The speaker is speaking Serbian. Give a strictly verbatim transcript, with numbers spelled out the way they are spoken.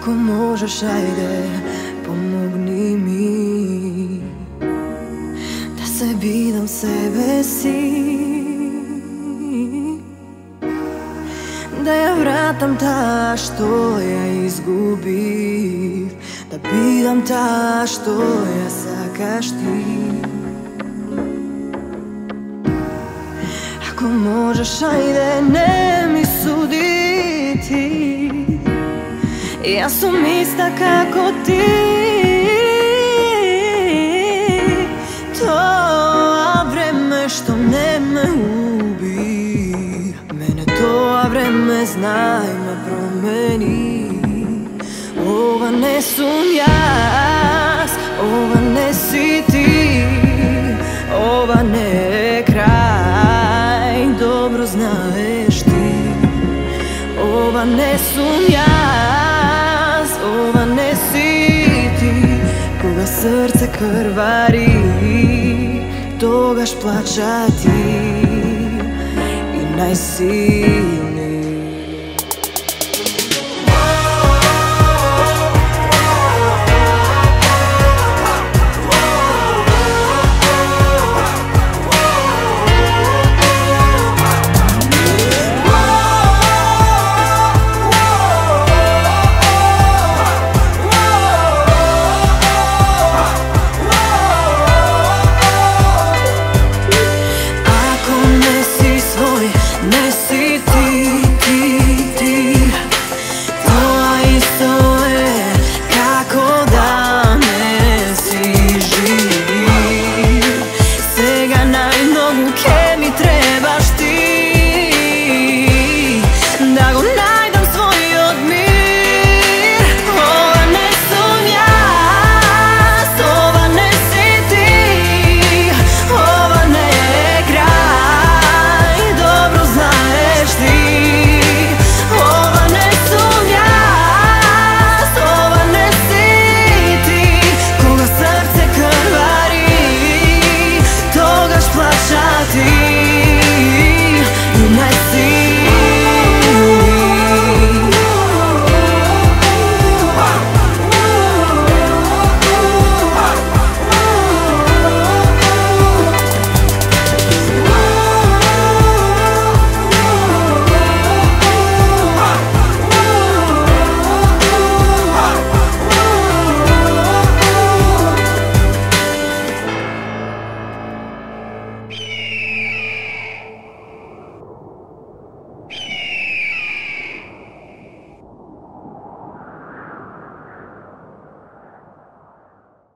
Ako možeš, ajde, pomogni mi da sebi dam sebe si, da ja vratam ta što ja izgubih, da bidam ta što ja zakaštim. Ako možeš, ajde, ne mi suditi, ja sam ista kako ti. To vreme što ne me ubi, mene to vreme znaj me promeni. Ova ne sum jas, ova ne si ti, ova ne je kraj, dobro znaš ti. Ova ne sum jas, ova ne si ti, koga srce krvari, togaš plaćati i najsi.